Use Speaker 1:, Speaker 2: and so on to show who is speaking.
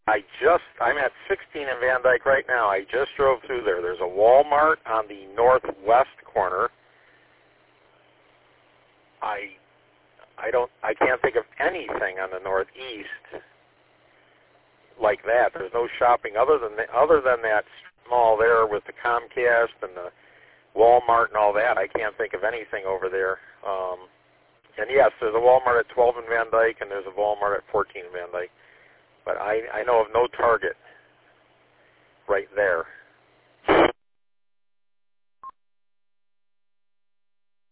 Speaker 1: I'm at 16 in Van Dyke right now. I just drove through there. There's a Walmart on the northwest corner. I can't think of anything on the northeast like that. There's no shopping other than that mall there with the Comcast and the Walmart and all that. I can't think of anything over there. And yes, there's a Walmart at 12 in Van Dyke, and there's a Walmart at 14 in Van Dyke. But I know of no Target right there.